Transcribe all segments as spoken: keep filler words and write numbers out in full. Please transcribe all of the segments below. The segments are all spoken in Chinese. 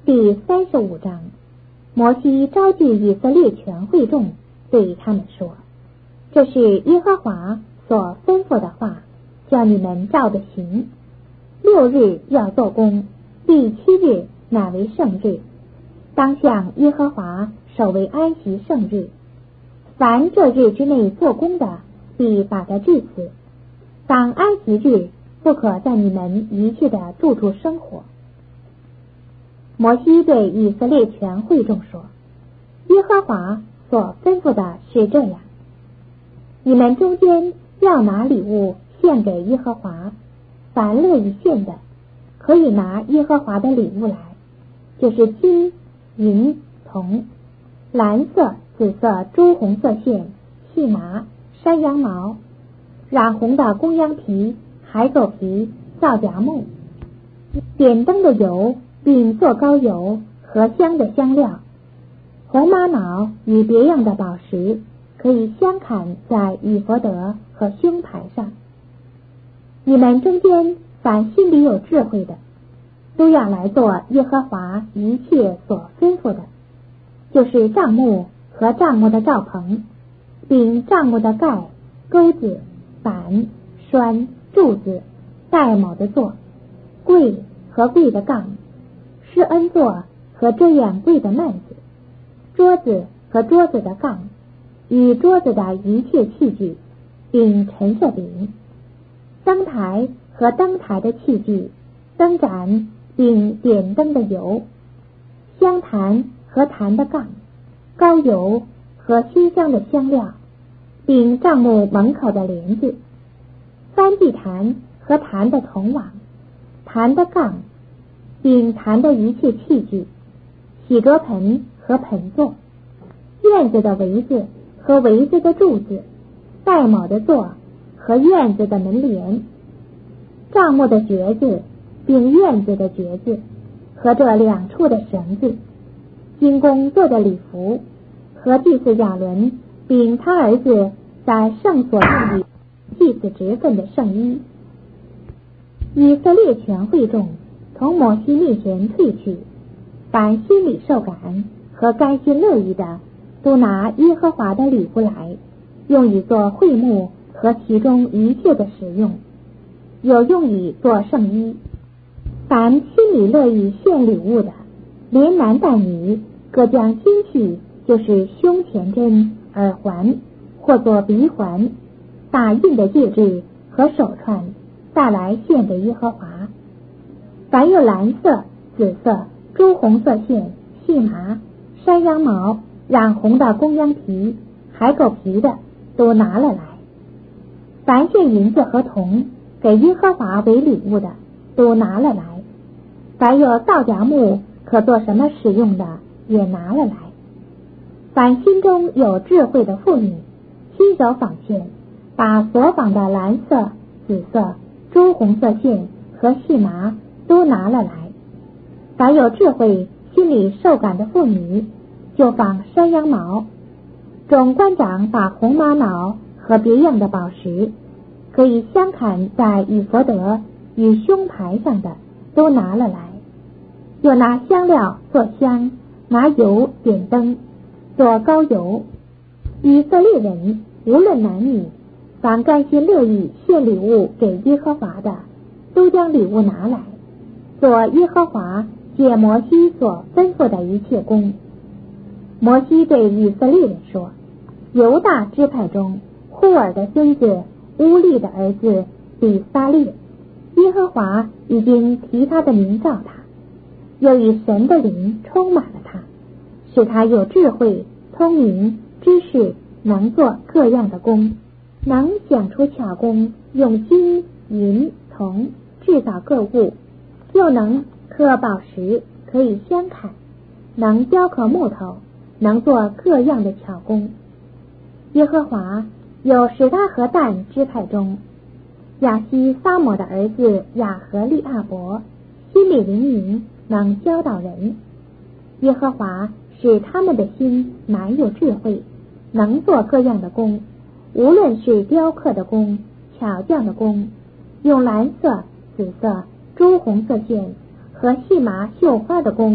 第三十五章，摩西召集以色列全会众，对他们说：这是耶和华所吩咐的话，叫你们照着行。六日要做工，第七日乃为圣日，当向耶和华守为安息圣日。凡这日之内做工的，必把他治死。当安息日，不可在你们一切的住处生活。摩西对以色列全会众说：耶和华所吩咐的是这样，你们中间要拿礼物献给耶和华，凡乐意献的，可以拿耶和华的礼物来，就是金、银、铜、蓝色、紫色、朱红色线、细麻、山羊毛、染红的公羊皮、海狗皮、皂荚木、点灯的油，并做膏油和香的香料，红玛瑙与别样的宝石，可以相砍在以弗得和胸牌上。你们中间凡心里有智慧的，都要来做耶和华一切所吩咐的，就是帐幕和帐幕的罩棚，并帐幕的盖、钩子、板、栓、柱子、带卯的座、柜和柜的杠、施恩座和遮掩柜的幔子、桌子和桌子的杠与桌子的一切器具，并陈设饼、灯台和灯台的器具、灯盏并点灯的油、香坛和坛的杠、膏油和馨香的香料，并帐幕门口的帘子、翻地坛和坛的铜网、坛的杠并坛的一切器具、洗濯盆和盆座、院子的围子和围子的柱子、带卯的座和院子的门帘、帐幕的橛子并院子的橛子和这两处的绳子、金工做的礼服和祭司亚伦并他儿子在圣所用里祭司职分的圣衣。以色列全会众从摩西面前退去，凡心里受感和甘心乐意的，都拿耶和华的礼物来，用以做会幕和其中一切的使用，有用以做圣衣。凡心里乐意献礼物的，连男带女，各将金器，就是胸前针、耳环或做鼻环、打印的戒指和手串，带来献给耶和华。凡有蓝色、紫色、朱红色线、细麻、山羊毛、染红的公羊皮、海狗皮的，都拿了来。凡献银子和铜给耶和华为礼物的，都拿了来。凡有皂荚木可做什么使用的，也拿了来。凡心中有智慧的妇女，亲手纺线，把所纺的蓝色、紫色、朱红色线和细麻都拿了来。凡有智慧、心里受感的妇女，就纺山羊毛。总官长把红玛瑙和别样的宝石，可以相砍在以弗得与胸牌上的，都拿了来。又拿香料做香，拿油点灯，做膏油。以色列人无论男女，凡甘心乐意献礼物给耶和华的，都将礼物拿来，做耶和华借摩西所吩咐的一切工。摩西对以色列人说：犹大支派中户尔的孙子乌利的儿子比撒列，耶和华已经提他的名召他，又以神的灵充满了他，使他有智慧、聪明、知识，能做各样的工，能想出巧工，用金、银、铜制造各物，又能刻宝石，可以相砍，能雕刻木头，能做各样的巧工。耶和华有使他和但支派中亚西撒抹的儿子亚和利阿伯，心里灵敏，能教导人。耶和华使他们的心满有智慧，能做各样的工，无论是雕刻的工、巧匠的工，用蓝色、紫色、朱红色线和细麻绣花的工，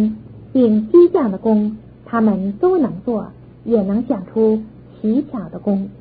并激将的工，他们都能做，也能想出奇巧的工。